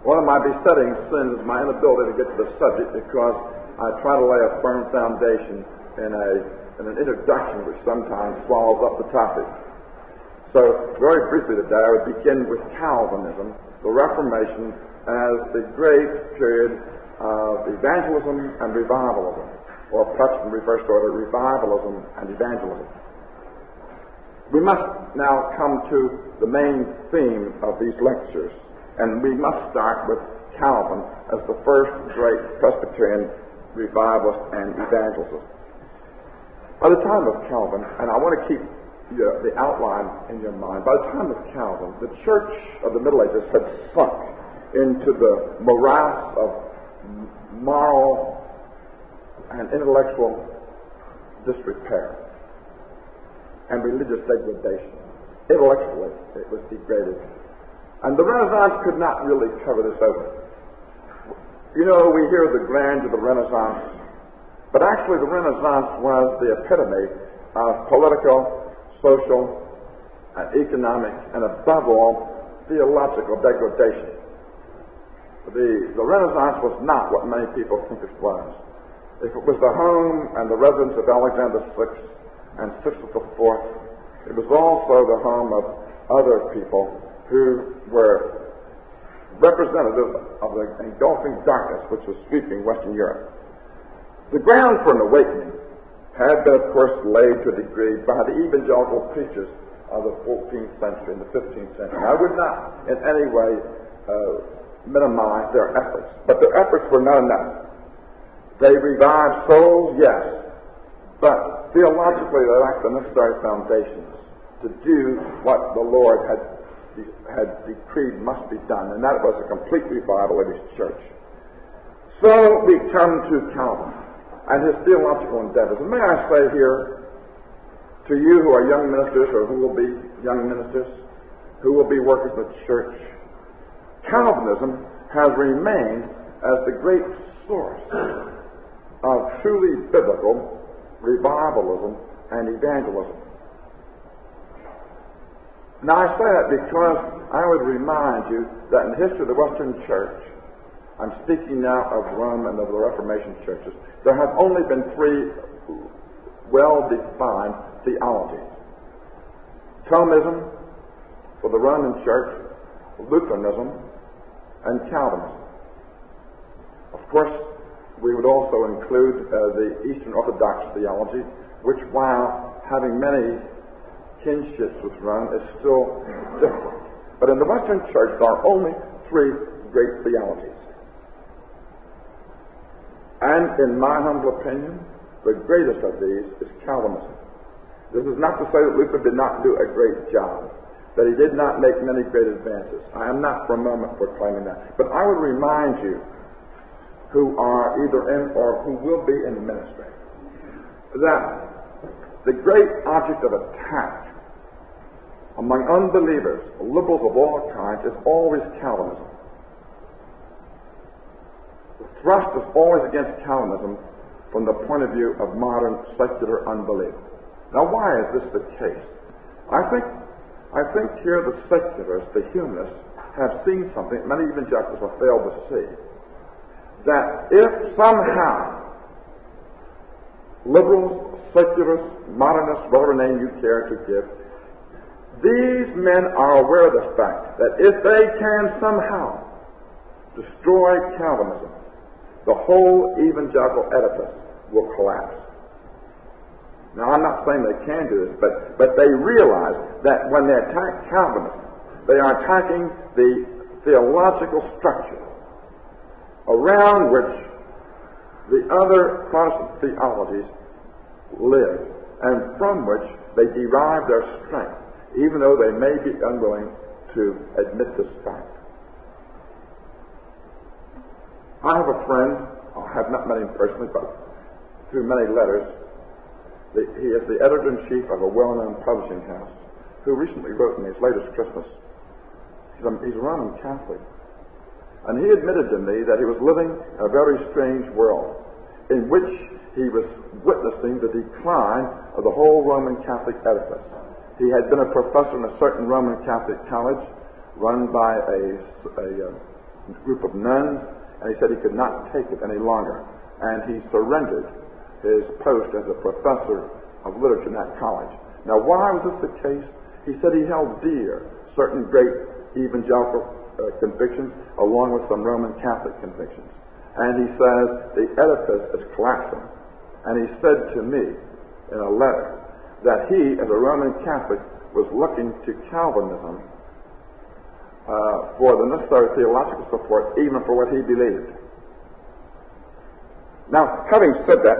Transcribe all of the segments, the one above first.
One of my besetting sins is my inability to get to the subject because I try to lay a firm foundation in an introduction which sometimes swallows up the topic. So, very briefly today, I would begin with Calvinism, the Reformation, as the great period of evangelism and revivalism, or perhaps in reverse order, revivalism and evangelism. We must now come to the main theme of these lectures, and we must start with Calvin as the first great Presbyterian revivalist and evangelist. By the time of Calvin, and I want to keep the outline in your mind, by the time of Calvin, the church of the Middle Ages had sunk into the morass of moral and intellectual disrepair and religious degradation. Intellectually, it was degraded. And the Renaissance could not really cover this over. You know, we hear the grandeur of the Renaissance, but actually the Renaissance was the epitome of political, social, and economic, and above all, theological degradation. The Renaissance was not what many people think it was. If it was the home and the residence of Alexander VI and Sixtus IV, it was also the home of other people who were representative of the engulfing darkness which was sweeping Western Europe. The ground for an awakening had been, of course, laid to a degree by the evangelical preachers of the 14th century and the 15th century. I would not in any way minimize their efforts, but their efforts were not enough. They revived souls, yes, but theologically they lacked the necessary foundations to do what the Lord had decreed must be done, and that was a complete revival of his church. So we come to Calvin and his theological endeavors. And may I say here to you who are young ministers, or who will be young ministers, who will be workers in the church, Calvinism has remained as the great source of truly biblical revivalism and evangelism. Now I say that because I would remind you that in the history of the Western Church, I'm speaking now of Rome and of the Reformation churches, there have only been three well-defined theologies. Thomism for the Roman Church, Lutheranism, and Calvinism. Of course, we would also include the Eastern Orthodox theology, which, while having many kinships with Rome, is still different. But in the Western Church, there are only three great theologies. And in my humble opinion, the greatest of these is Calvinism. This is not to say that Luther did not do a great job, that he did not make many great advances. I am not for a moment proclaiming that. But I would remind you, who are either in or who will be in ministry, that the great object of attack among unbelievers, liberals of all kinds, is always Calvinism. The thrust is always against Calvinism from the point of view of modern secular unbelief. Now, why is this the case? I think here the secularists, the humanists, have seen something many evangelicals have failed to see. That if somehow liberals, secularists, modernists, whatever name you care to give, these men are aware of the fact that if they can somehow destroy Calvinism, the whole evangelical edifice will collapse. Now, I'm not saying they can do this, but they realize that when they attack Calvinism, they are attacking the theological structure around which the other Protestant theologies live, and from which they derive their strength, even though they may be unwilling to admit this fact. I have a friend, I have not met him personally, but through many letters. He is the editor-in-chief of a well-known publishing house, who recently wrote me his latest Christmas. He's a Roman Catholic. And he admitted to me that he was living in a very strange world, in which he was witnessing the decline of the whole Roman Catholic edifice. He had been a professor in a certain Roman Catholic college run by a group of nuns, and he said he could not take it any longer. And he surrendered his post as a professor of literature in that college. Now, why was this the case? He said he held dear certain great evangelical convictions along with some Roman Catholic convictions. And he says the edifice is collapsing. And he said to me in a letter that he, as a Roman Catholic, was looking to Calvinism for the necessary theological support, even for what he believed. Now, having said that,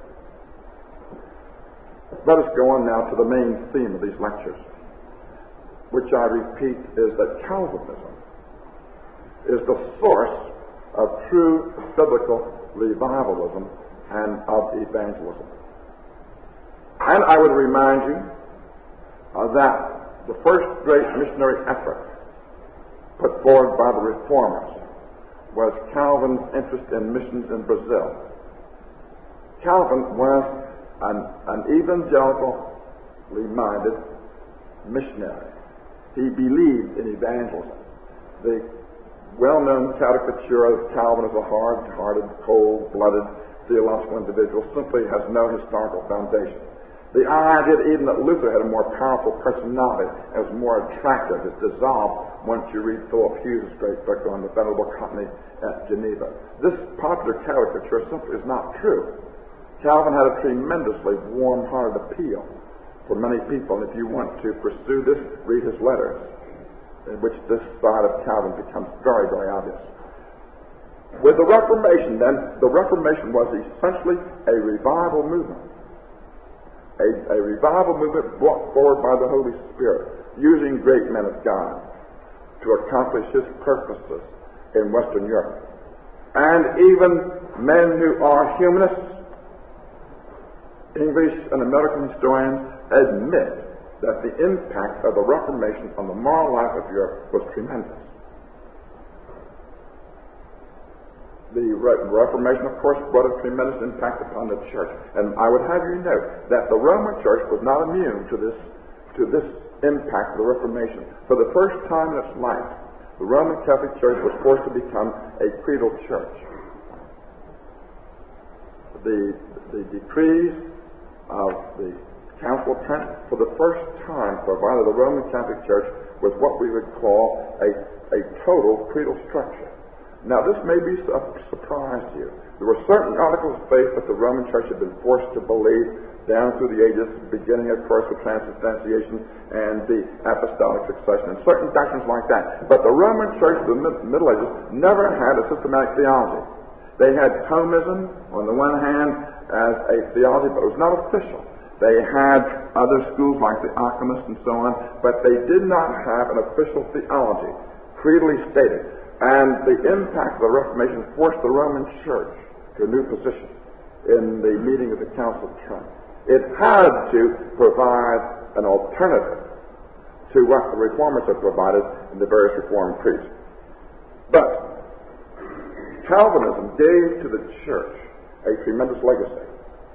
let us go on now to the main theme of these lectures, which I repeat is that Calvinism is the source of true biblical revivalism and of evangelism. And I would remind you that the first great missionary effort put forward by the Reformers was Calvin's interest in missions in Brazil. Calvin was an evangelically minded missionary. He believed in evangelism. The well-known caricature of Calvin as a hard-hearted, cold-blooded theological individual simply has no historical foundation. The idea even that Luther had a more powerful personality and was more attractive is dissolved once you read Philip Hughes' great book on the Venerable Company at Geneva. This popular caricature simply is not true. Calvin had a tremendously warm-hearted appeal for many people, and if you want to pursue this, read his letters, in which this side of Calvin becomes very, very obvious. With the Reformation, then, the Reformation was essentially a revival movement. A revival movement brought forward by the Holy Spirit, using great men of God to accomplish his purposes in Western Europe. And even men who are humanists, English and American historians, admit that the impact of the Reformation on the moral life of Europe was tremendous. The Reformation, of course, brought a tremendous impact upon the church. And I would have you note that the Roman church was not immune to this impact of the Reformation. For the first time in its life, the Roman Catholic Church was forced to become a creedal church. The decrees of the Council of Trent, for the first time, provided the Roman Catholic Church with what we would call a total creedal structure. Now, this may be a surprise to you. There were certain articles of faith that the Roman Church had been forced to believe down through the ages, beginning, of course, with transubstantiation and the apostolic succession, and certain doctrines like that. But the Roman Church of the Middle Ages never had a systematic theology. They had Thomism, on the one hand, as a theology, but it was not official. They had other schools like the Alchemists and so on, but they did not have an official theology, creedally stated. And the impact of the Reformation forced the Roman Church to a new position in the meeting of the Council of Trent. It had to provide an alternative to what the Reformers had provided in the various Reformed creeds. But Calvinism gave to the Church a tremendous legacy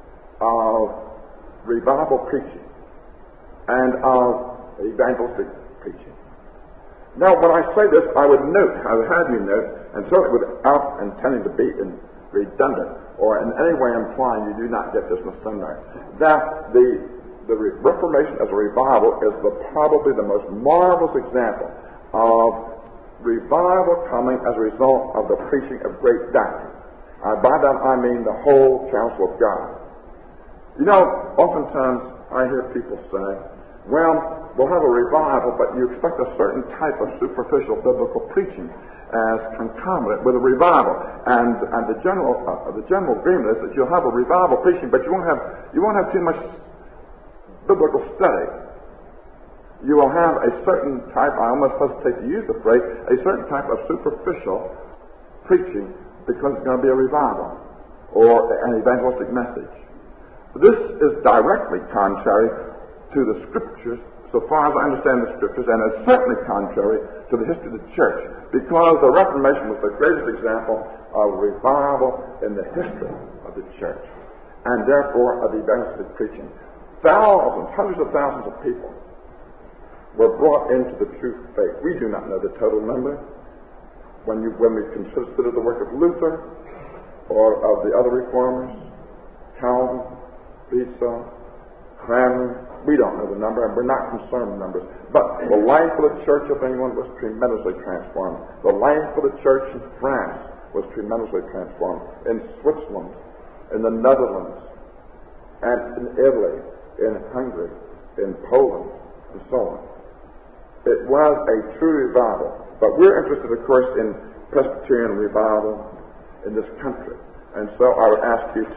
of revival preaching and of evangelistic preaching. Now, when I say this, I would have you note, and certainly without intending to be redundant or in any way implying you do not get this in the seminary, that the Reformation as a revival is probably the most marvelous example of revival coming as a result of the preaching of great doctrine. By that I mean the whole counsel of God. You know, oftentimes I hear people say, well, we'll have a revival, but you expect a certain type of superficial biblical preaching as concomitant with a revival. And the general agreement is that you'll have a revival preaching, but you won't have too much biblical study. You will have a certain type, I almost hesitate to use the phrase, a certain type of superficial preaching because it's going to be a revival or an evangelistic message. This is directly contrary to the Scriptures, so far as I understand the Scriptures, and is certainly contrary to the history of the Church, because the Reformation was the greatest example of revival in the history of the Church, and therefore of evangelistic preaching. Thousands, hundreds of thousands of people were brought into the true faith. We do not know the total number, when we consider the work of Luther or of the other reformers, Calvin, Beza, Cranmer, we don't know the number, and we're not concerned with numbers. But the life of the Church of England was tremendously transformed. The life of the Church in France was tremendously transformed. In Switzerland, in the Netherlands, and in Italy, in Hungary, in Poland, and so on. It was a true revival. But we're interested, of course, in Presbyterian revival in this country. And so I would ask you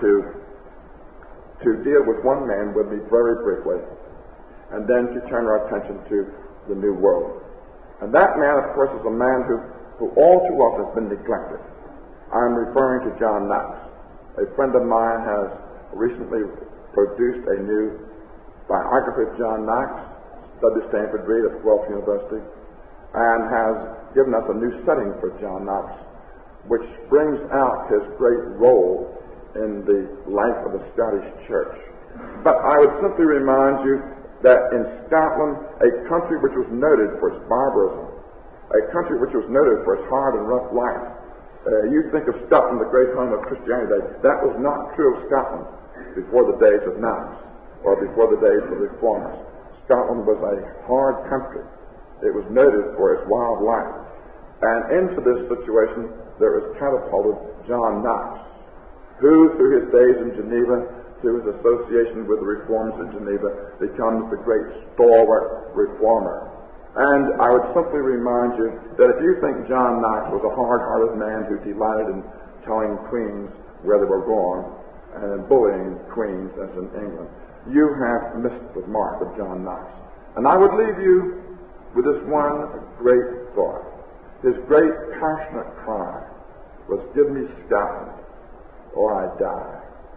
to deal with one man with me very briefly, and then to turn our attention to the New World. And that man, of course, is a man who all too often has been neglected. I'm referring to John Knox. A friend of mine has recently produced a new biography of John Knox, W. Stanford Reed at Guelph University, and has given us a new setting for John Knox, which brings out his great role in the life of the Scottish Church. But I would simply remind you that in Scotland, a country which was noted for its barbarism, a country which was noted for its hard and rough life, you think of Scotland, the great home of Christianity. That was not true of Scotland before the days of Knox or before the days of the Reformers. Scotland was a hard country. It was noted for its wild life. And into this situation, there is catapulted John Knox, who, through his days in Geneva, through his association with the reformers in Geneva, becomes the great stalwart reformer. And I would simply remind you that if you think John Knox was a hard-hearted man who delighted in telling queens where they were going and in bullying queens, as in England, you have missed the mark of John Knox. And I would leave you with this one great thought. His great passionate cry was, "Give me Scotland, or I die.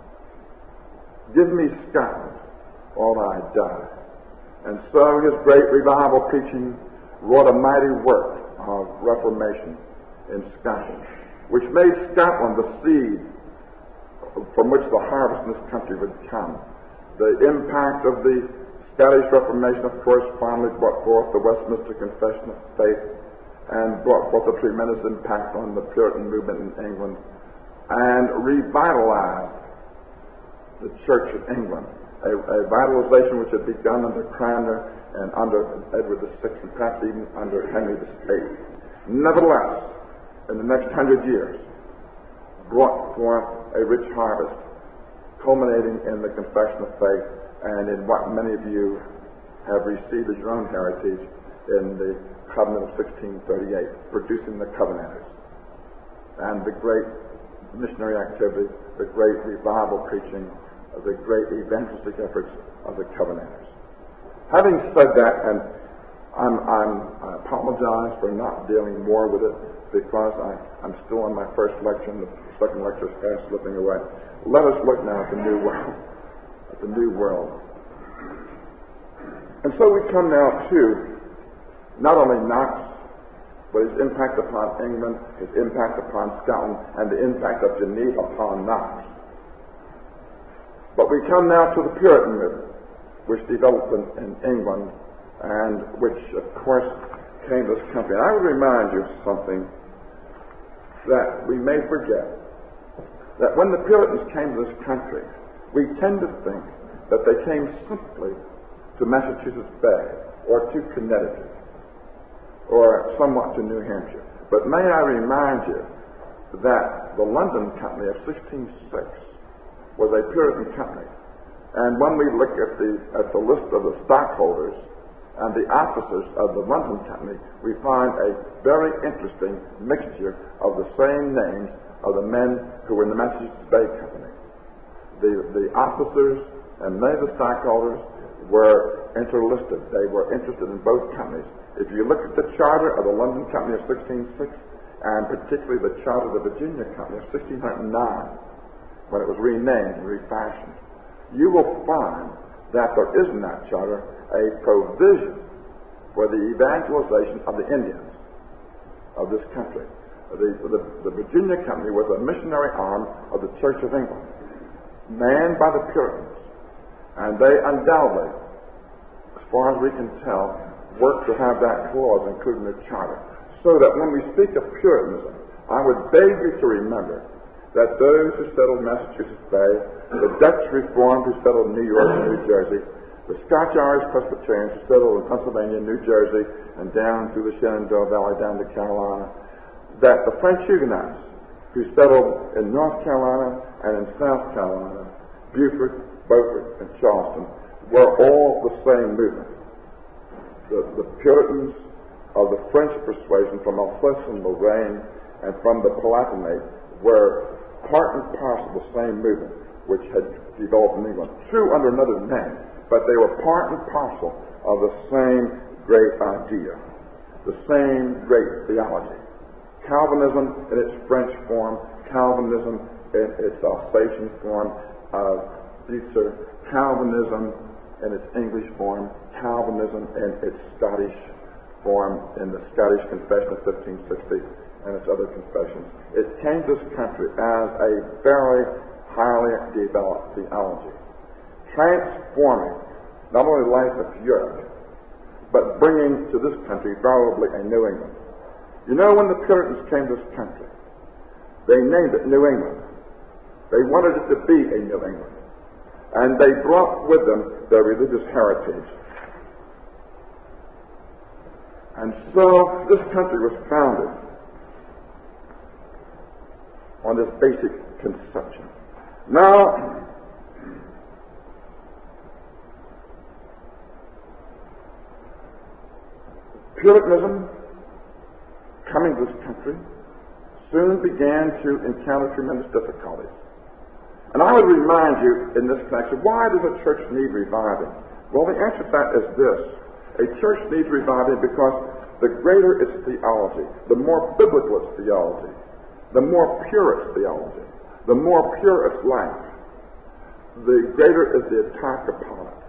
Give me Scotland, or I die." And so his great revival preaching wrought a mighty work of reformation in Scotland, which made Scotland the seed from which the harvest in this country would come. The impact of the Scottish Reformation, of course, finally brought forth the Westminster Confession of Faith and brought forth a tremendous impact on the Puritan movement in England and revitalized the Church of England, a vitalization which had begun under Cranmer and under Edward VI and perhaps even under Henry VIII. Nevertheless, in the next 100 years, brought forth a rich harvest, culminating in the Confession of Faith and in what many of you have received as your own heritage in the Covenant of 1638, producing the Covenanters, and the great missionary activity, the great revival preaching, the great evangelistic efforts of the Covenanters. Having said that, and I apologize for not dealing more with it because I'm still on my first lecture and the second lecture is fast slipping away. Let us look now at the New World. At the New World. And so we come now to not only Knox, but his impact upon England, his impact upon Scotland, and the impact of Geneva upon Knox. But we come now to the Puritan movement, which developed in England and which, of course, came to this country. And I would remind you of something that we may forget, that when the Puritans came to this country, we tend to think that they came simply to Massachusetts Bay or to Connecticut or somewhat to New Hampshire. But may I remind you that the London Company of 1606 was a Puritan company. And when we look at the list of the stockholders and the officers of the London Company, we find a very interesting mixture of the same names of the men who were in the Massachusetts Bay Company. The officers and many of the stockholders were interlisted. They were interested in both companies. If you look at the charter of the London Company of 1606, and particularly the charter of the Virginia Company of 1609, when it was renamed and refashioned, you will find that there is in that charter a provision for the evangelization of the Indians of this country. The Virginia Company was a missionary arm of the Church of England, manned by the Puritans, and they undoubtedly, as far as we can tell, worked to have that clause included in the charter. So that when we speak of Puritanism, I would beg you to remember that those who settled Massachusetts Bay, the Dutch Reformed who settled New York and New Jersey, the Scotch-Irish Presbyterians who settled in Pennsylvania, New Jersey, and down through the Shenandoah Valley down to Carolina, that the French Huguenots who settled in North Carolina and in South Carolina, Beaufort, Beaufort, and Charleston, were all the same movement. The Puritans of the French persuasion from Alsace and Lorraine and from the Palatinate were part and parcel of the same movement which had developed in England, true under another name, but they were part and parcel of the same great idea, the same great theology. Calvinism in its French form, Calvinism in its Alsatian form, Butzer, Calvinism in its English form, Calvinism in its Scottish form, in the Scottish Confession of 1560 and its other confessions. It came to this country as a very highly developed theology, transforming not only the life of Europe, but bringing to this country probably a New England. You know, when the Puritans came to this country, they named it New England. They wanted it to be a New England. And they brought with them their religious heritage. And so this country was founded on this basic conception. Now, Puritanism, coming to this country, soon began to encounter tremendous difficulties. And I would remind you in this connection, why does a church need reviving? Well, the answer to that is this. A church needs reviving because the greater its theology, the more biblical its theology, the more pure its theology, the more pure its life, the greater is the attack upon it.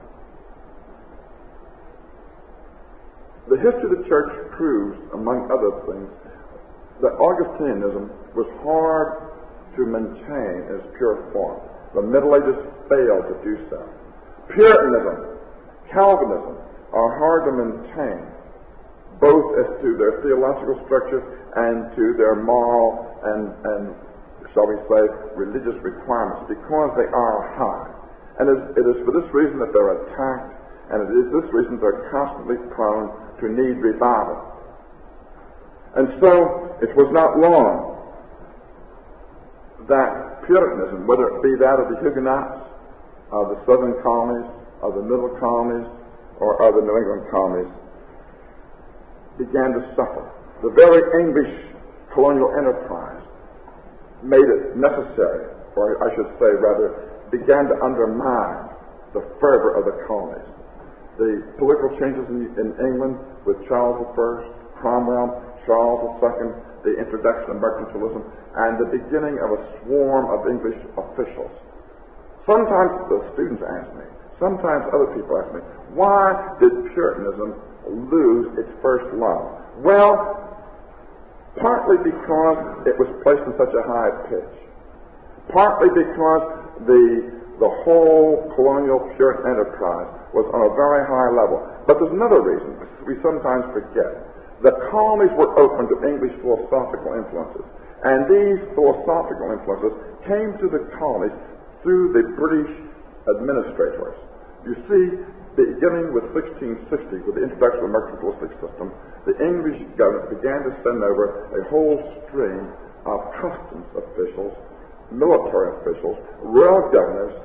The history of the church proves, among other things, that Augustinianism was hard to maintain in its pure form. The Middle Ages failed to do so. Puritanism, Calvinism are hard to maintain, both as to their theological structure and to their moral and shall we say, religious requirements, because they are high. And it is for this reason that they're attacked, and it is this reason they're constantly prone to need revival. And so, it was not long that Puritanism, whether it be that of the Huguenots, of the southern colonies, of the middle colonies, or of the New England colonies, began to suffer. The very English colonial enterprise made it necessary, or I should say rather, began to undermine the fervor of the colonies. The political changes in England with Charles I, Cromwell, Charles II, the introduction of mercantilism, and the beginning of a swarm of English officials. Sometimes the students ask me, sometimes other people ask me, why did Puritanism lose its first love? Well, partly because it was placed in such a high pitch. Partly because the whole colonial Puritan enterprise was on a very high level. But there's another reason we sometimes forget. The colonies were open to English philosophical influences. And these philosophical influences came to the colonies through the British administrators. You see, beginning with 1660, with the introduction of the mercantilistic system, the English government began to send over a whole stream of customs officials, military officials, royal governors,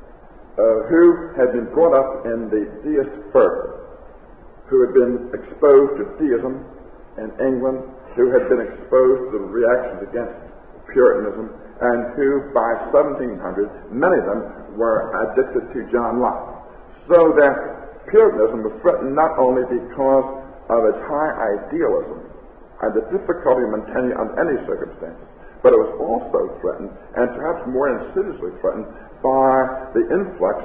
who had been brought up in the deist fervor, who had been exposed to deism in England, who had been exposed to the reactions against Puritanism, and who by 1700, many of them were addicted to John Locke. So that Puritanism was threatened not only because of its high idealism and the difficulty of maintaining it under any circumstances, but it was also threatened, and perhaps more insidiously threatened, by the influx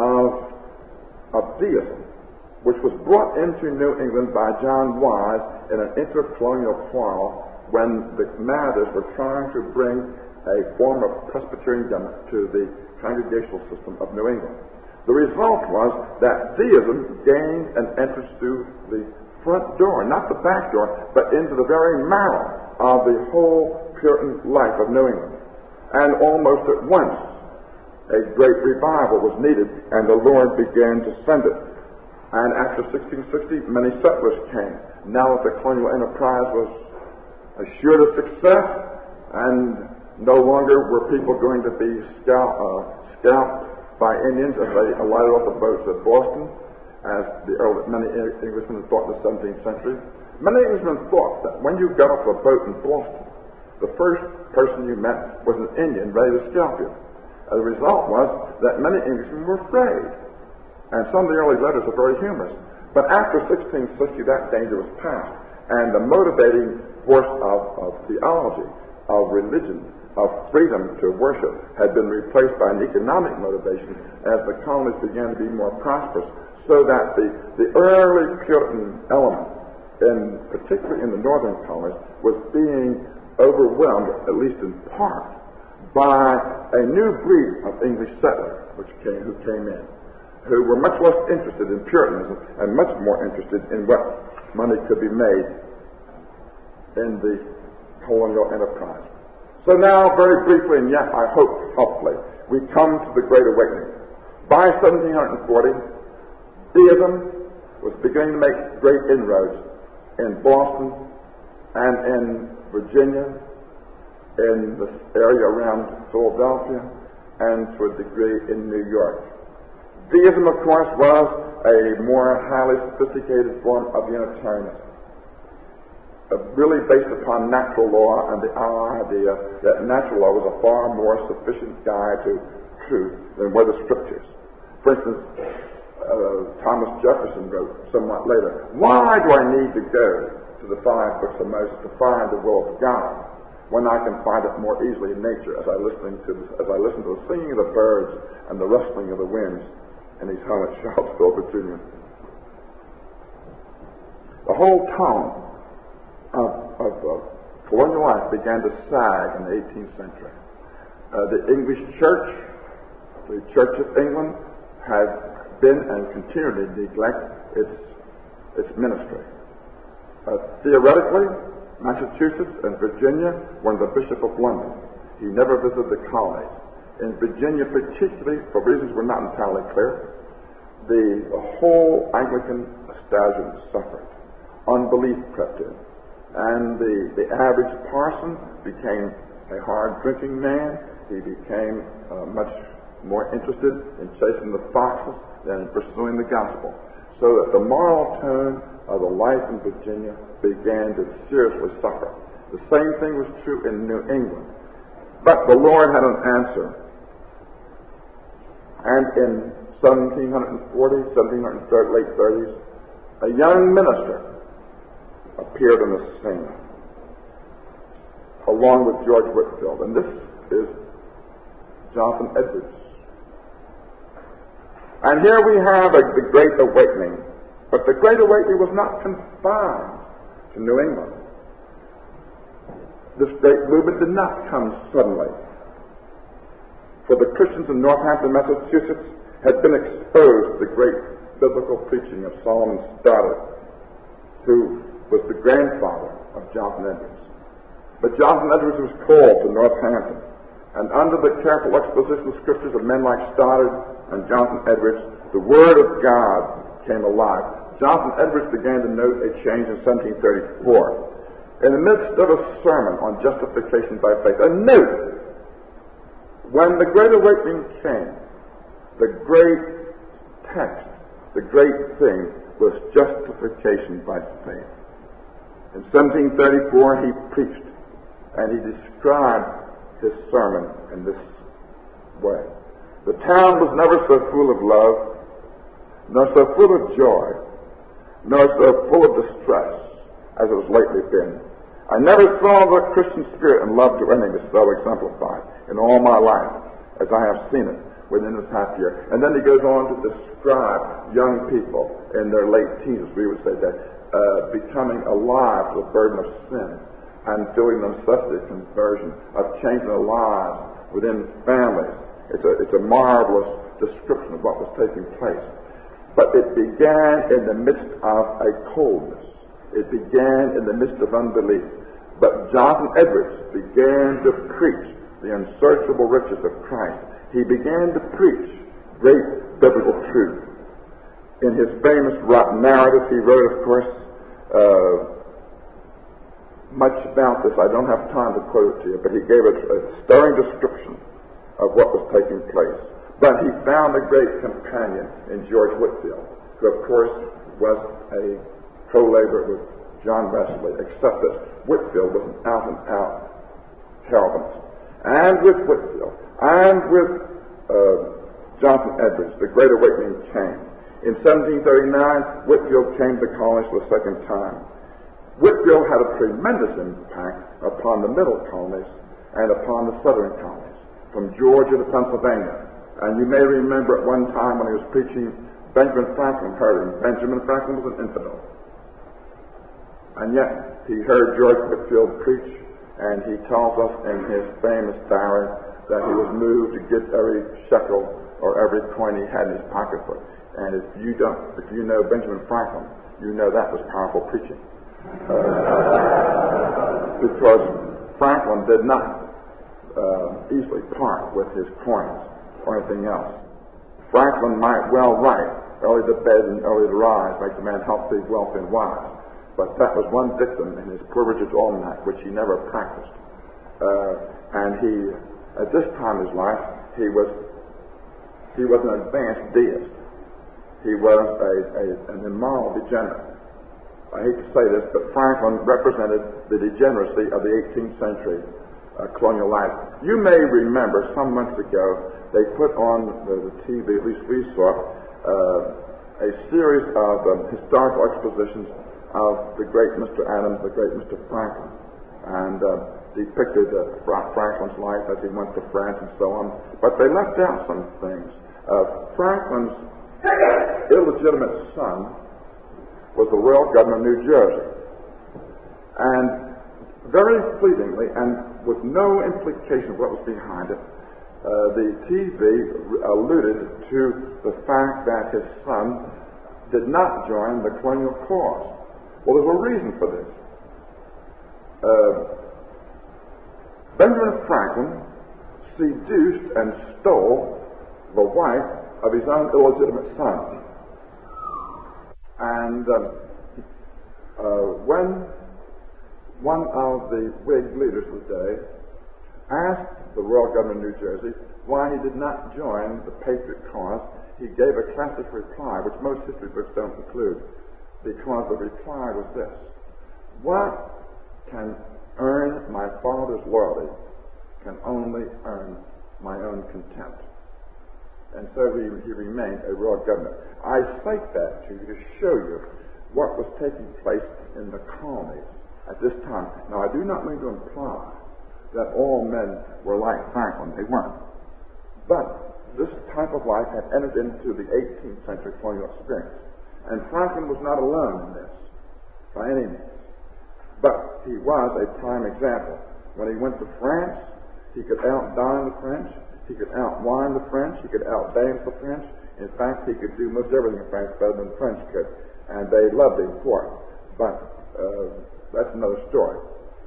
of deism, which was brought into New England by John Wise in an intercolonial quarrel when the Methodists were trying to bring a form of Presbyterian government to the congregational system of New England. The result was that deism gained an entrance through the front door, not the back door, but into the very marrow of the whole Puritan life of New England. And almost at once, a great revival was needed, and the Lord began to send it. And after 1660, many settlers came. Now that the colonial enterprise was assured of success, and no longer were people going to be scalped by Indians as they alighted off the boats at Boston, as many Englishmen thought in the 17th century. Many Englishmen thought that when you got off a boat in Boston, the first person you met was an Indian ready to scalp you. The result was that many Englishmen were afraid. And some of the early letters are very humorous. But after 1660, that danger was past. And the motivating force of theology, of religion, of freedom to worship had been replaced by an economic motivation as the colonies began to be more prosperous. So that the early Puritan element, particularly in the northern colonies, was being overwhelmed, at least in part, by a new breed of English settlers who came in, who were much less interested in Puritanism and much more interested in what money could be made in the colonial enterprise. So now, very briefly, and yet I hope helpfully, we come to the Great Awakening. By 1740, theism was beginning to make great inroads in Boston and in Virginia, in the area around Philadelphia, and to a degree in New York. Theism, of course, was a more highly sophisticated form of Unitarianism, really based upon natural law and the idea that natural law was a far more sufficient guide to truth than were the scriptures. For instance, Thomas Jefferson wrote somewhat later, "Why do I need to go to the 5 books of Moses to find the will of God, when I can find it more easily in nature as I listen to the singing of the birds and the rustling of the winds in his home at Charlottesville, Virginia?" The whole tone of colonial life began to sag in the 18th century. The English church, the Church of England, had been and continued to neglect its ministry. Theoretically, Massachusetts and Virginia were under the Bishop of London. He never visited the colonies. In Virginia particularly, for reasons we're not entirely clear, the whole Anglican establishment suffered. Unbelief crept in. And the average parson became a hard-drinking man. He became much more interested in chasing the foxes than in pursuing the gospel. So that the moral tone of the life in Virginia began to seriously suffer. The same thing was true in New England. But the Lord had an answer. And in 1740, late 30s, a young minister appeared on the scene, along with George Whitefield. And this is Jonathan Edwards. And here we have the Great Awakening. But the Great Awakening was not confined to New England. This great movement did not come suddenly. For the Christians in Northampton, Massachusetts, had been exposed to the great biblical preaching of Solomon Stoddard, who was the grandfather of Jonathan Edwards. But Jonathan Edwards was called to Northampton, and under the careful exposition of scriptures of men like Stoddard and Jonathan Edwards, the Word of God came alive. Jonathan Edwards began to note a change in 1734. In the midst of a sermon on justification by faith, a note, when the Great Awakening came, the great text, the great thing was justification by faith. In 1734 he preached, and he described his sermon in this way. The town was never so full of love, nor so full of joy, nor so full of distress as it was lately been. I never saw the Christian spirit and love to ending so exemplified in all my life as I have seen it within this half year. And then he goes on to describe young people in their late teens, we would say that, becoming alive to the burden of sin and feeling the necessity of conversion, of changing their lives within families. It's a marvelous description of what was taking place. But it began in the midst of a coldness. It began in the midst of unbelief. But Jonathan Edwards began to preach the unsearchable riches of Christ. He began to preach great biblical truth. In his famous narrative, he wrote, of course, much about this. I don't have time to quote it to you, but he gave a stirring description of what was taking place. But he found a great companion in George Whitefield, who, of course, was a co-laborer with John Wesley, except that Whitefield was an out-and-out Calvinist. And with Whitefield, and with Jonathan Edwards, the Great Awakening came. In 1739, Whitefield came to the colonies for the second time. Whitefield had a tremendous impact upon the middle colonies and upon the southern colonies, from Georgia to Pennsylvania. And you may remember at one time when he was preaching, Benjamin Franklin heard him. Benjamin Franklin was an infidel. And yet, he heard George Whitefield preach, and he tells us in his famous diary that he was moved to give every shekel or every coin he had in his pocketbook. And if you know Benjamin Franklin, you know that was powerful preaching. Because Franklin did not easily part with his coins or anything else. Franklin might well write, early to bed and early to rise makes a man healthy, wealthy, and wise. But that was one dictum in his Poor Richard's Almanac, which he never practiced. And he, at this time in his life, he was an advanced deist. He was an immoral degenerate. I hate to say this, but Franklin represented the degeneracy of the 18th century colonial life. You may remember some months ago they put on the TV, at least we saw, a series of historical expositions of the great Mr. Adams, the great Mr. Franklin, and depicted Franklin's life as he went to France and so on. But they left out some things. Franklin's illegitimate son was the royal governor of New Jersey. And very fleetingly, and with no implication of what was behind it, the TV alluded to the fact that his son did not join the colonial cause. Well, there's a reason for this. Benjamin Franklin seduced and stole the wife of his own illegitimate son. And when one of the Whig leaders of the day asked the royal governor of New Jersey why he did not join the Patriot cause, he gave a classic reply, which most history books don't include, because the reply was this: what can earn my father's loyalty can only earn my own contempt. And so he remained a royal governor. I cite that to you to show you what was taking place in the colonies at this time. Now, I do not mean to imply that all men were like Franklin. They weren't. But this type of life had entered into the 18th century colonial experience. And Franklin was not alone in this, by any means. But he was a prime example. When he went to France, he could outdine the French, he could outwine the French, he could outdance the French. In fact, he could do most everything in France better than the French could. And they loved him for it. But that's another story.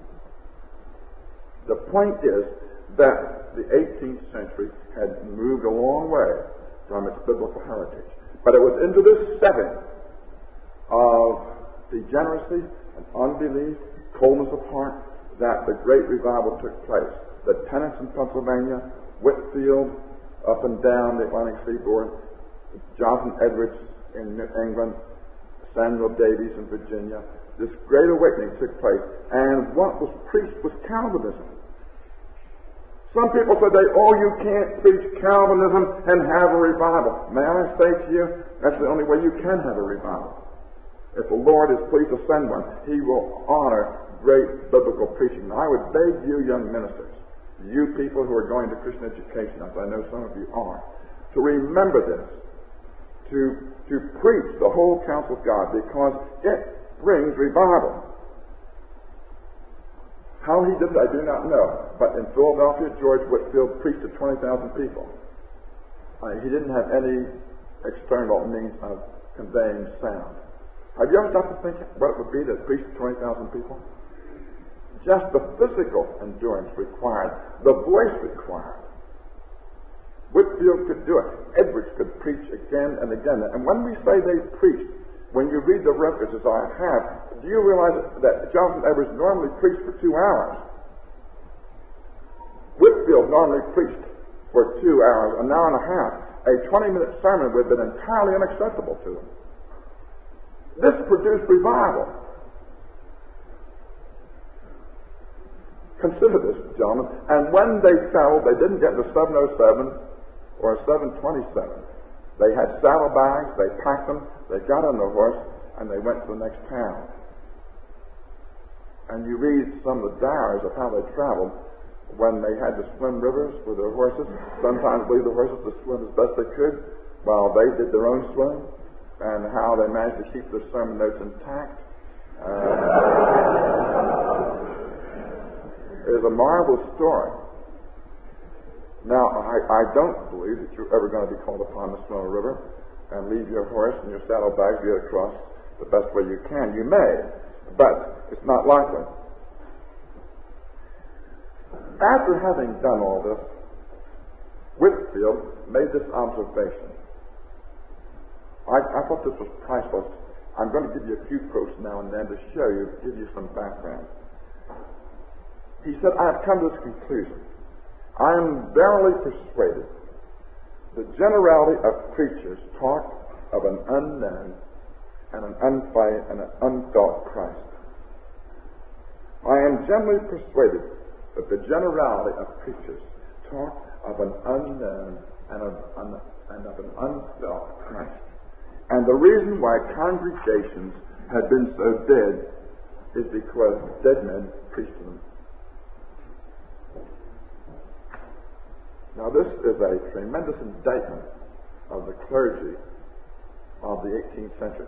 The point is that the 18th century had moved a long way from its biblical heritage. But it was into this setting of degeneracy and unbelief, coldness of heart, that the great revival took place. The Tennants in Pennsylvania, Whitefield up and down the Atlantic seaboard, Jonathan Edwards in England, Samuel Davies in Virginia. This great awakening took place, and what was preached was Calvinism. Some people said, you can't preach Calvinism and have a revival. May I say to you, that's the only way you can have a revival. If the Lord is pleased to send one, He will honor great biblical preaching. Now, I would beg you, young ministers, you people who are going to Christian education, as I know some of you are, to remember this, to preach the whole counsel of God, because it brings revival. How he did it, I do not know. But in Philadelphia, George Whitefield preached to 20,000 people. He didn't have any external means of conveying sound. Have you ever stopped to think what it would be to preach to 20,000 people? Just the physical endurance required, the voice required. Whitefield could do it. Edwards could preach again and again. And when we say they preached, when you read the records as I have, do you realize that Jonathan Edwards normally preached for 2 hours? Whitefield normally preached for 2 hours, an hour and a half. A 20-minute sermon would have been entirely unacceptable to them. This produced revival. Consider this, gentlemen. And when they traveled, they didn't get the 707 or a 727. They had saddlebags, they packed them, they got on the horse, and they went to the next town. And you read some of the diaries of how they traveled when they had to swim rivers with their horses, sometimes leave the horses to swim as best they could while they did their own swim, and how they managed to keep their sermon notes intact. It is a marvelous story. Now, I don't believe that you're ever going to be called upon to swim a river and leave your horse and your saddlebags get across the best way you can. You may, but it's not likely. After having done all this, Whitefield made this observation. I thought this was priceless. I'm going to give you a few quotes now and then to show you, give you some background. He said, I have come to this conclusion. I am verily persuaded the generality of preachers talk of an unknown and an unfelt Christ. I am generally persuaded that the generality of preachers talk of an unknown and of an unfelt Christ. And the reason why congregations have been so dead is because dead men preach to them. Now this is a tremendous indictment of the clergy of the 18th century.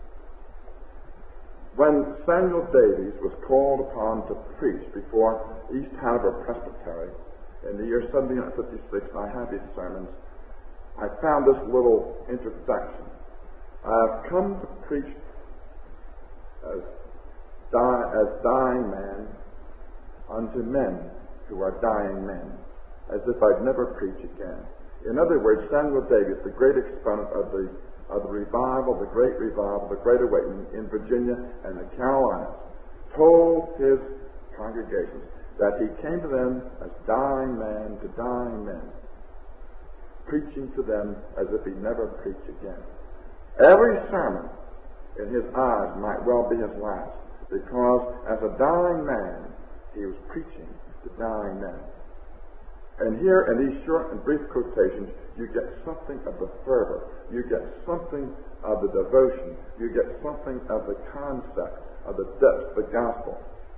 When Samuel Davies was called upon to preach before East Hanover Presbytery in the year 1756, and I have his sermons, I found this little introduction. I have come to preach as dying man unto men who are dying men, as if I'd never preach again. In other words, Samuel Davies, the great exponent of the revival, the great awakening in Virginia and the Carolinas, told his congregations that he came to them as dying man to dying men, preaching to them as if he'd never preached again. Every sermon in his eyes might well be his last, because as a dying man, he was preaching to dying men. And here, in these short and brief quotations, you get something of the fervor, you get something of the devotion, you get something of the concept, of the depth of the gospel.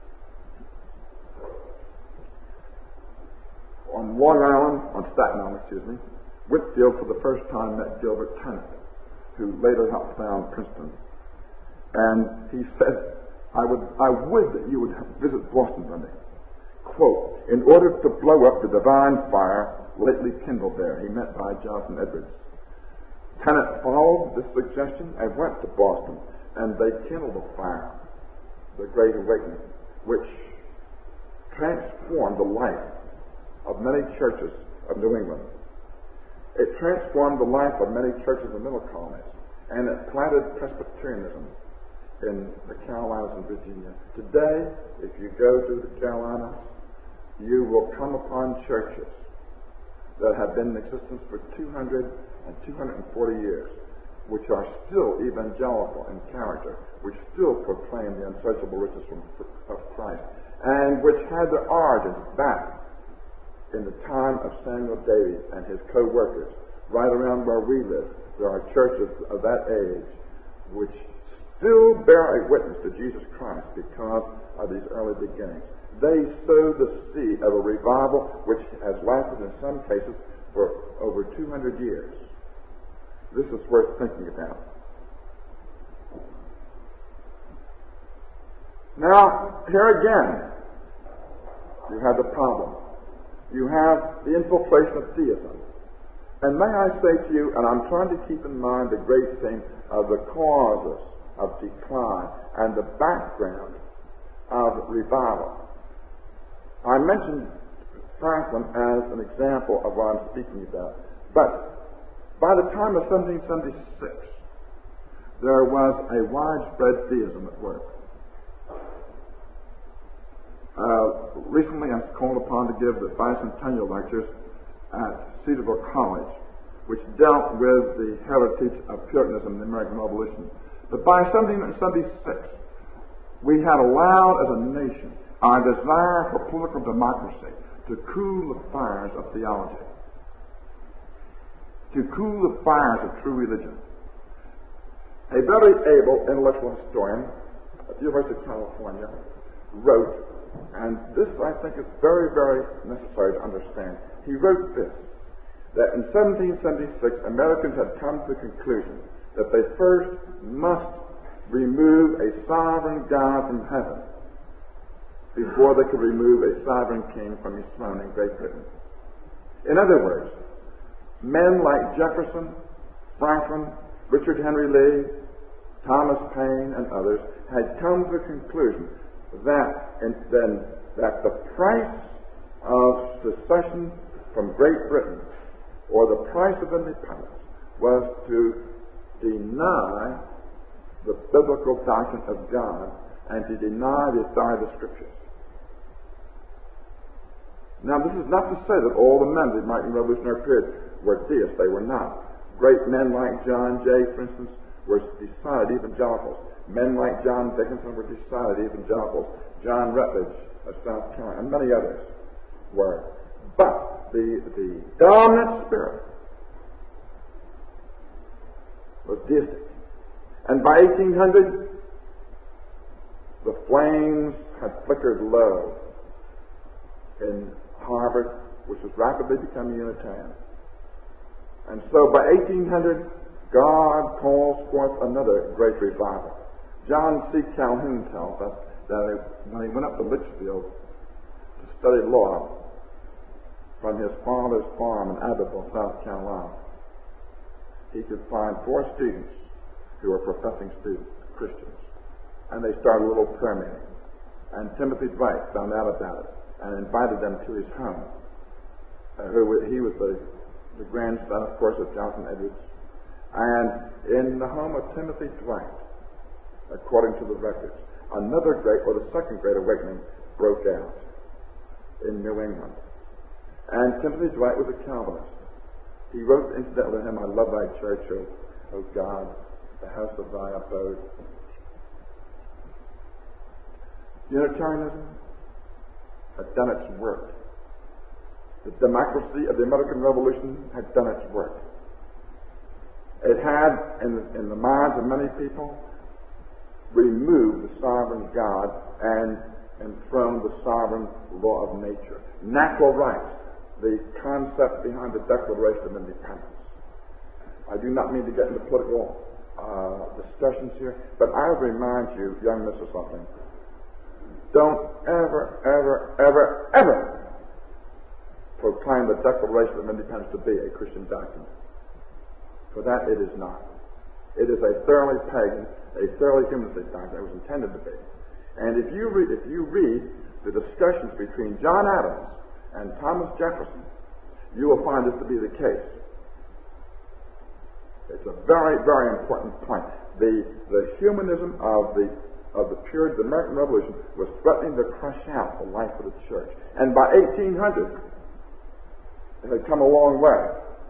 On Staten Island, Whitefield for the first time met Gilbert Tennant, who later helped found Princeton. And he said, I would that you would visit Boston one day. Quote, in order to blow up the divine fire lately kindled there. He meant by Jonathan Edwards. Tennant followed this suggestion and went to Boston, and they kindled a fire, the Great Awakening, which transformed the life of many churches of New England. It transformed the life of many churches in the Middle Colonies, and it planted Presbyterianism in the Carolinas and Virginia. Today, if you go to the Carolinas, you will come upon churches that have been in existence for 200 and 240 years, which are still evangelical in character, which still proclaim the unsearchable riches of Christ, and which had their origins back in the time of Samuel Davies and his co-workers. Right around where we live, there are churches of that age which still bear a witness to Jesus Christ because of these early beginnings. They sowed the seed of a revival which has lasted in some cases for over 200 years. This is worth thinking about. Now, here again, you have the problem. You have the infiltration of theism. And may I say to you, and I'm trying to keep in mind the great theme of the causes of decline and the background of revival. I mentioned Franklin as an example of what I'm speaking about, but by the time of 1776, there was a widespread theism at work. Recently, I was called upon to give the bicentennial lectures at Cedarville College, which dealt with the heritage of Puritanism in the American Revolution. But by 1776, we had allowed as a nation our desire for political democracy to cool the fires of theology, to cool the fires of true religion. A very able intellectual historian at the University of California wrote, and this I think is very, very necessary to understand. He wrote this, that in 1776 Americans had come to the conclusion that they first must remove a sovereign God from heaven before they could remove a sovereign king from his throne in Great Britain. In other words, men like Jefferson, Franklin, Richard Henry Lee, Thomas Paine, and others had come to the conclusion that the price of secession from Great Britain, or the price of independence, was to deny the biblical doctrine of God and to deny the authority of the Scriptures. Now, this is not to say that all the men of the American Revolutionary period were theists. They were not. Great men like John Jay, for instance, were decided evangelicals. Men like John Dickinson were decided evangelicals. John Rutledge of South Carolina, and many others were. But the dominant spirit was deistic. And by 1800, the flames had flickered low in Harvard, which was rapidly becoming Unitarian. And so by 1800, God calls forth another great revival. John C. Calhoun tells us that when he went up to Litchfield to study law from his father's farm in Abbeville, South Carolina, he could find 4 students who were professing Christians. And they started a little prayer meeting. And Timothy Dwight found out about it and invited them to his home. He was the grandson, of course, of Jonathan Edwards. And in the home of Timothy Dwight, according to the records, another great, or the second great awakening broke out in New England. And Timothy Dwight was a Calvinist. He wrote incidentally to him, "I love thy church, O God, the house of thy abode." Unitarianism had done its work. The democracy of the American Revolution had done its work. It had, in the minds of many people, removed the sovereign God and enthroned the sovereign law of nature. Natural rights, the concept behind the Declaration of Independence. I do not mean to get into political discussions here, but I would remind you, young Mr. Something, don't ever, ever, ever, ever proclaim the Declaration of Independence to be a Christian document. For that it is not. It is a thoroughly pagan, a thoroughly humanistic document. It was intended to be. And if you read the discussions between John Adams and Thomas Jefferson, you will find this to be the case. It's a very, very important point. The humanism of the period of the American Revolution was threatening to crush out the life of the church. And by 1800, it had come a long way.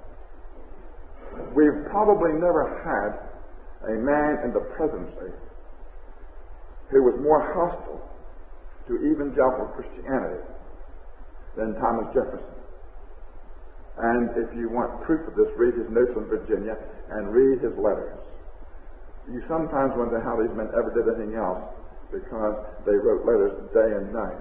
We've probably never had a man in the presidency who was more hostile to evangelical Christianity than Thomas Jefferson. And if you want proof of this, read his notes on Virginia and read his letters. You sometimes wonder how these men ever did anything else, because they wrote letters day and night.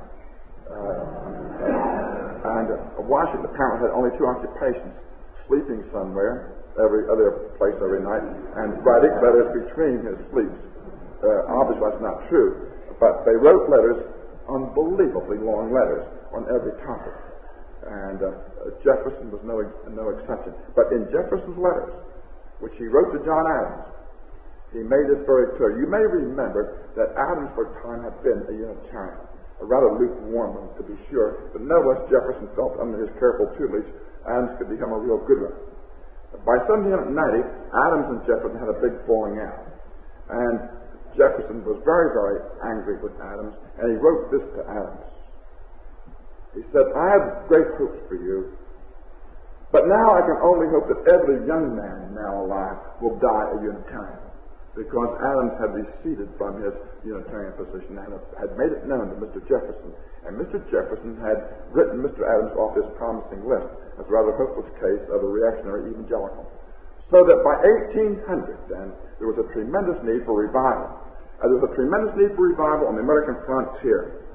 Washington apparently had only 2 occupations: sleeping somewhere every other place every night and writing letters between his sleeps. Obviously that's not true, but they wrote letters, unbelievably long letters, on every topic. And Jefferson was no exception. But in Jefferson's letters, which he wrote to John Adams, he made this very clear. You may remember that Adams for a time had been a Unitarian, a rather lukewarm one to be sure, but nevertheless Jefferson felt under his careful tutelage Adams could become a real good one. By 1790, Adams and Jefferson had a big falling out, and Jefferson was very, very angry with Adams, and he wrote this to Adams. He said, I have great hopes for you, but now I can only hope that every young man now alive will die a Unitarian, because Adams had receded from his Unitarian position and had made it known to Mr. Jefferson. And Mr. Jefferson had written Mr. Adams off his promising list as a rather hopeless case of a reactionary evangelical. So that by 1800, then, there was a tremendous need for revival. And there was a tremendous need for revival on the American frontier.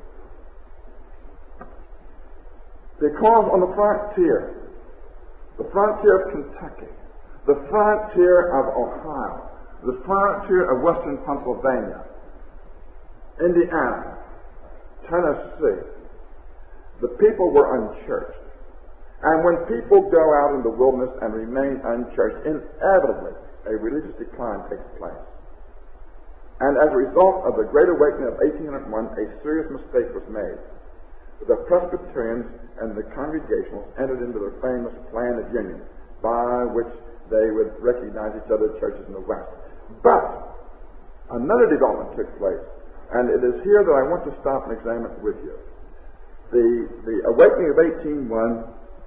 Because on the frontier of Kentucky, the frontier of Ohio, the frontier of western Pennsylvania, Indiana, Tennessee, the people were unchurched. And when people go out in the wilderness and remain unchurched, inevitably a religious decline takes place. And as a result of the Great Awakening of 1801, a serious mistake was made. The Presbyterians and the Congregationalists entered into the famous plan of union, by which they would recognize each other's churches in the West. But another development took place, and it is here that I want to stop and examine it with you. The awakening of 1801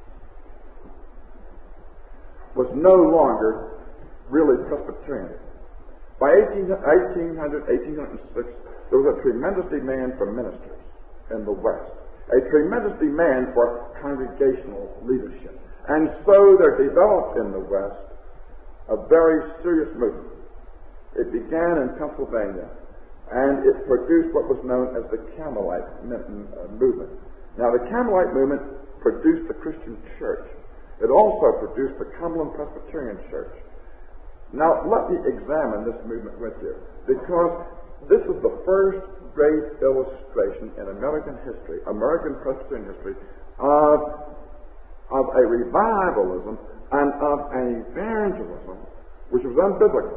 was no longer really Presbyterian. By 1800, 1806, there was a tremendous demand for ministers in the West, a tremendous demand for congregational leadership. And so there developed in the West a very serious movement. It began in Pennsylvania, and it produced what was known as the Carmelite movement. Now, the Carmelite movement produced the Christian church. It also produced the Cumberland Presbyterian Church. Now, let me examine this movement with you, because this is the first great illustration in American history, American Presbyterian history, of a revivalism and of an evangelism which was unbiblical,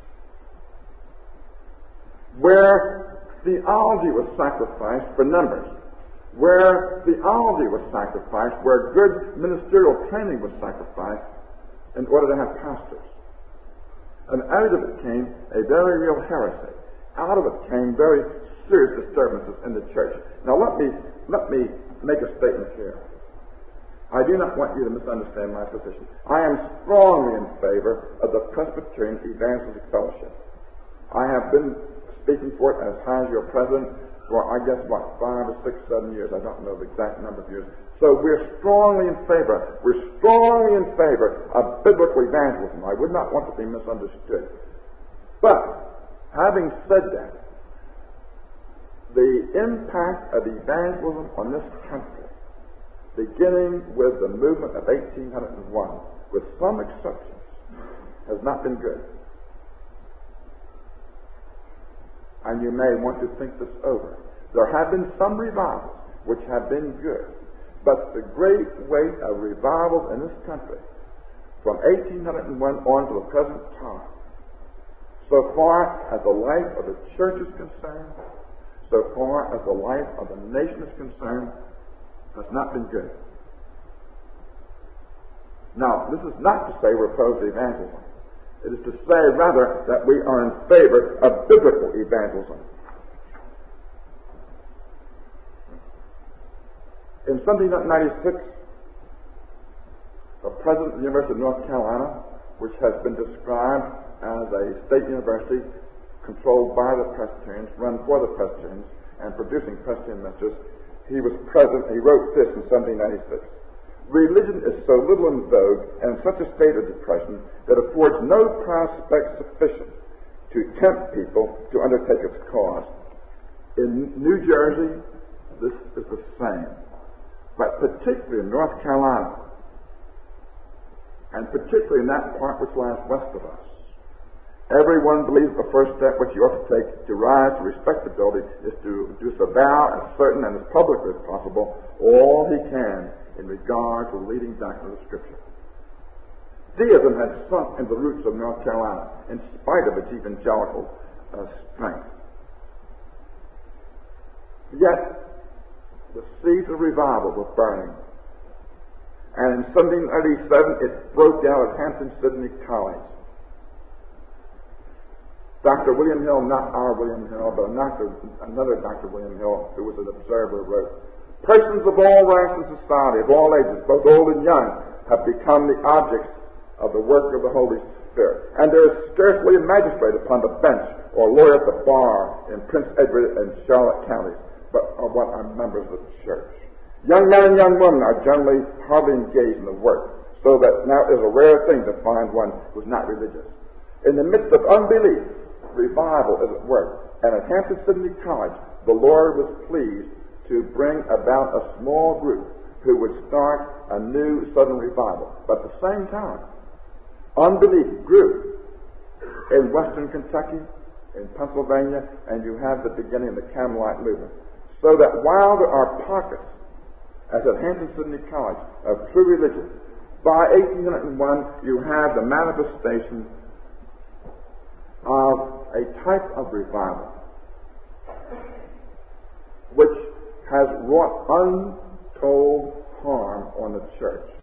where theology was sacrificed for numbers, where theology was sacrificed, where good ministerial training was sacrificed in order to have pastors. And out of it came a very real heresy. Out of it came very serious disturbances in the church. Now let me make a statement here. I do not want you to misunderstand my position. I am strongly in favor of the Presbyterian Evangelistic Fellowship. I have been speaking for it as high as your president for, 5 or 6, 7 years. I don't know the exact number of years. So we're strongly in favor. We're strongly in favor of biblical evangelism. I would not want to be misunderstood. But, having said that, the impact of evangelism on this country, beginning with the movement of 1801, with some exceptions, has not been good. And you may want to think this over. There have been some revivals which have been good, but the great weight of revivals in this country from 1801 on to the present time, so far as the life of the church is concerned, so far as the life of the nation is concerned, has not been good. Now, this is not to say we're opposed to evangelism. It is to say, rather, that we are in favor of biblical evangelism. In 1796, the president of the University of North Carolina, which has been described as a state university controlled by the Presbyterians, run for the Presbyterians, and producing Presbyterian ministers, he was president. He wrote this in 1796. Religion is so little in vogue and in such a state of depression that affords no prospect sufficient to tempt people to undertake its cause. In New Jersey, this is the same. But particularly in North Carolina, and particularly in that part which lies west of us, everyone believes the first step which you ought to take to rise to respectability is to disavow as certain and as publicly as possible all he can in regard to the leading doctrine of the Scripture. Deism had sunk into the roots of North Carolina in spite of its evangelical strength. Yet, the seeds of revival were burning. And in 1787, it broke out at Hampton-Sydney College. Dr. William Hill, not our William Hill, but another Dr. William Hill, who was an observer, wrote, "Persons of all ranks in society, of all ages, both old and young, have become the objects of the work of the Holy Spirit. And there is scarcely a magistrate upon the bench or lawyer at the bar in Prince Edward and Charlotte counties, but are what are members of the church. Young men and young women are generally hardly engaged in the work, so that now it is a rare thing to find one who is not religious. In the midst of unbelief, revival is at work, and at Hampton-Sydney College, the Lord was pleased to bring about a small group who would start a new Southern revival. But at the same time, unbelief grew in Western Kentucky, in Pennsylvania, and you have the beginning of the Campbellite movement. So that while there are pockets, as at Hampton-Sydney College, of true religion, by 1801 you have the manifestation of a type of revival which has wrought untold harm on the church.